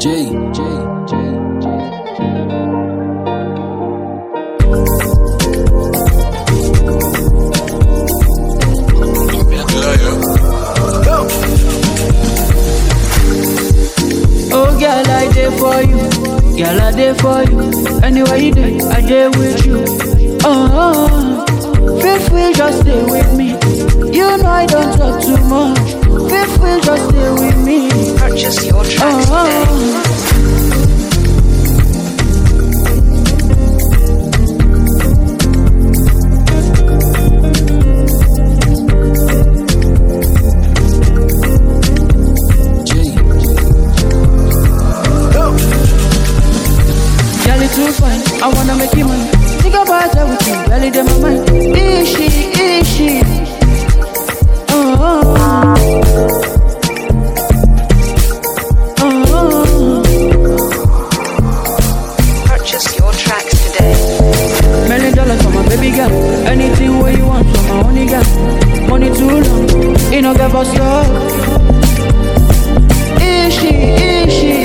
Oh, girl, I there for you. Girl, I there for you. Anywhere you do, I there with you. Feel free, just stay with me. You know I don't talk too much. Feel free, just stay with me. Purchase your tracks today. Too fine, I wanna make you mine. Think about everything, girl, in my mind. Is she? Purchase your tracks today. $1 million for my baby girl. Anything what you want from my only girl. Money too long, it no get bust up. Is she?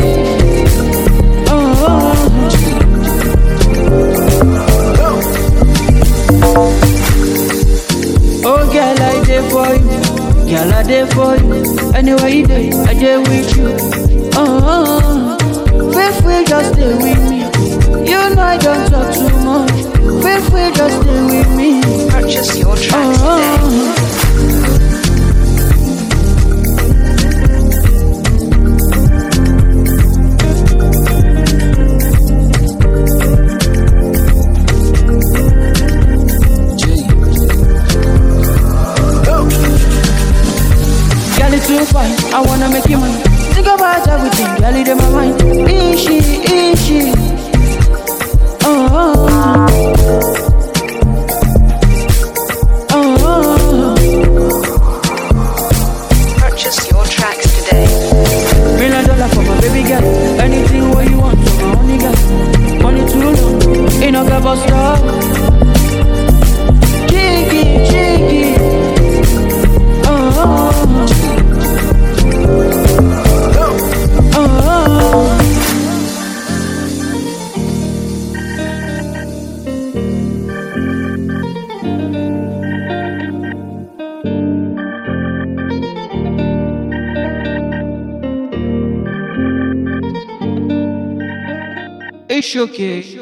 Oh, girl, I there for you. Girl, I there for you. Anywhere you do, I there with you. Feel free, just stay with me. You know I don't talk too much. Feel free, just stay with me. Purchase your tracks today. Too fine, I wanna make you mine. Think about everything, girl, in my mind. Is she? Purchase your tracks today. $1 million for my baby girl. Anything what you want from my only girl. Money too long, it no get bust up. Cheeky. It's okay.